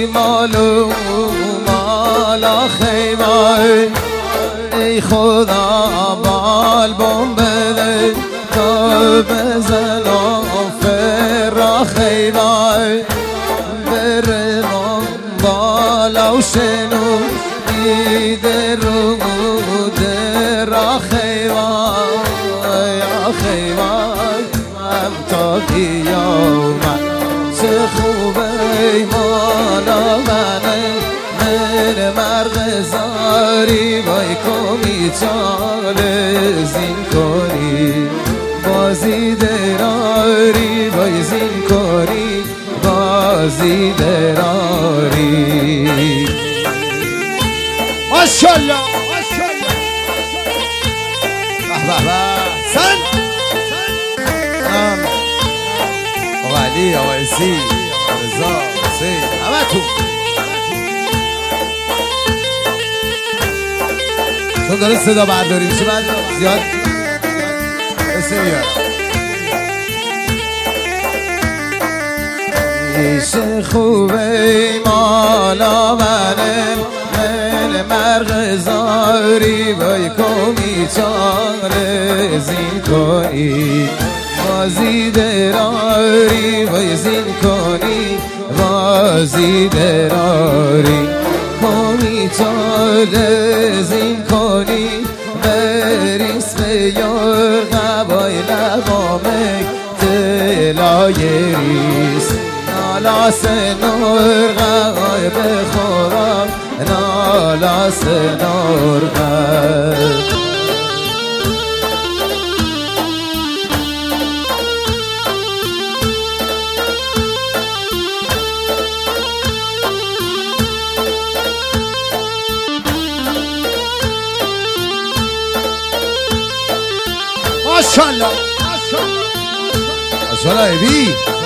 مالو مالا خیمه ای خدا بال بوم بده تا بزن آفر خیمه بره بالا و شنو دیده رو در خیمه یا خیمه من تا قیامت چه خوبه مالا من مرغ زاری وای کمی چاله زین کنی بازی دراری وای زین کنی بازی دراری ماشالله سن آقا علی آقا عزی رضا حسین همه تو چون داره صدا برداری میشه بعد زیاد اسم میارم میشه خوبه مالا منم من مرغ زاری بای کمی چاره زین کنی بازی دراری بای زین کنی بازی دراری کمی چاره زین کنی بریس به یار قبای لبامک دلای ریس نالاس نور قبای بخورم نالاس نور قبای ماشالله ماشالله ابی